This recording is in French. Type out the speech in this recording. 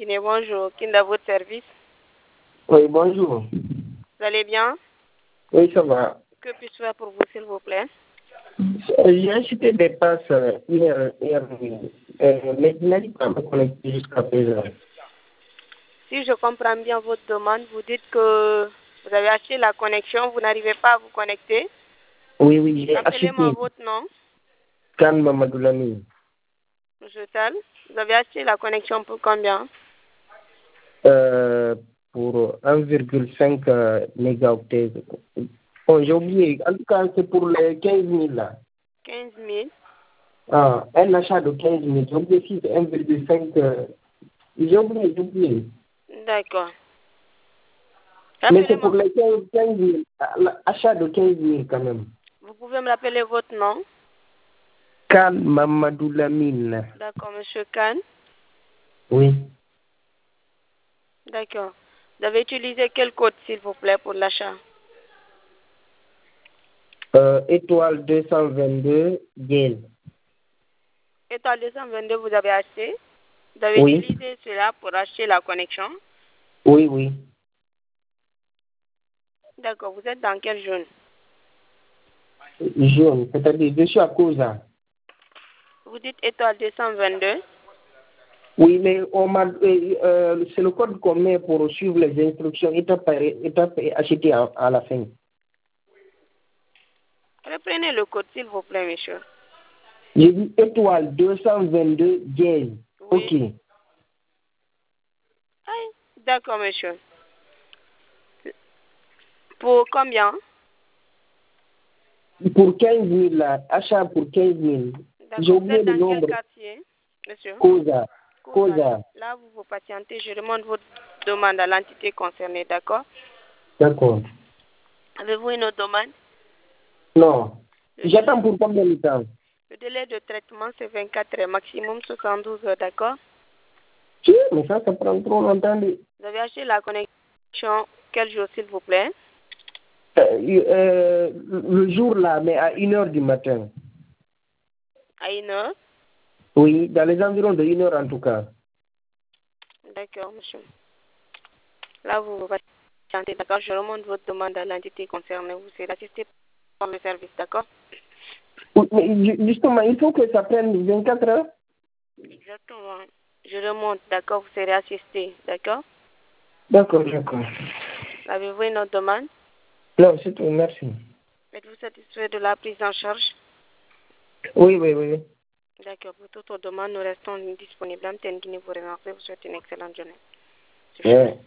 Guinée, bonjour. Qui est à votre service? Oui, bonjour. Vous allez bien? Oui, ça va. Que puis-je faire pour vous, s'il vous plaît? J'ai acheté des passes hier nuit. Mais je n'arrive pas à me connecter jusqu'à présent. Si je comprends bien votre demande, vous dites que vous avez acheté la connexion, vous n'arrivez pas à vous connecter. Oui, j'ai acheté Rappelez-moi votre nom, Kan Mamadou Lamine. Monsieur Tal. Vous avez acheté la connexion pour combien? Pour 1,5 mégaoctets. Bon, j'ai oublié. En tout cas, c'est pour les 15 000 là. 15 000. Ah, un achat de 15 000. J'ai oublié si c'est 1,5. J'ai oublié. D'accord. Mais c'est pour Rappelez-moi. les 15 000. Achat de 15 000 quand même. Vous pouvez me rappeler votre nom? Kan Mamadou Lamine. D'accord, Monsieur Khan. Oui. D'accord. Vous avez utilisé quel code, s'il vous plaît, pour l'achat? Étoile 222, Yale. Étoile 222, vous avez acheté? Vous avez Oui. utilisé cela pour acheter la connexion? Oui. D'accord. Vous êtes dans quelle zone? Jaune, c'est-à-dire je suis à Cosa. Vous dites étoile 222? Oui, mais c'est le code qu'on met pour suivre les instructions étape par étape et acheter à la fin. Reprenez le code, s'il vous plaît, monsieur. J'ai dit étoile 222, Yale. Oui. Ok. Ah, d'accord, monsieur. Pour combien? Pour 15 000, là, achat pour 15 000. J'ai D'accord. Vous oublié êtes le dans quel nombre. quartier, monsieur? Cosa. Là, vous vous patientez. Je demande votre demande à l'entité concernée, d'accord? D'accord. Avez-vous une autre demande? Non. J'attends pour combien de temps? Le délai de traitement, c'est 24 heures, maximum 72 heures, d'accord? Mais ça prend trop longtemps. Vous avez acheté la connexion quel jour, s'il vous plaît? Le jour là, mais à 1h du matin. À 1h? Oui, dans les environs de 1h en tout cas. D'accord, monsieur. Là, vous vous patientez, d'accord? Je remonte votre demande à l'entité concernée. Vous serez assisté par le service, d'accord? Oui, mais justement, il faut que ça prenne 24 heures. Exactement. Je remonte, d'accord? Vous serez assisté, d'accord? D'accord. Avez-vous une autre demande? Non, c'est tout, merci. Êtes-vous satisfait de la prise en charge? Oui. D'accord. Pour toute autre demande, nous restons disponibles. Guinée vous remercie. Vous souhaite une excellente journée. Ouais.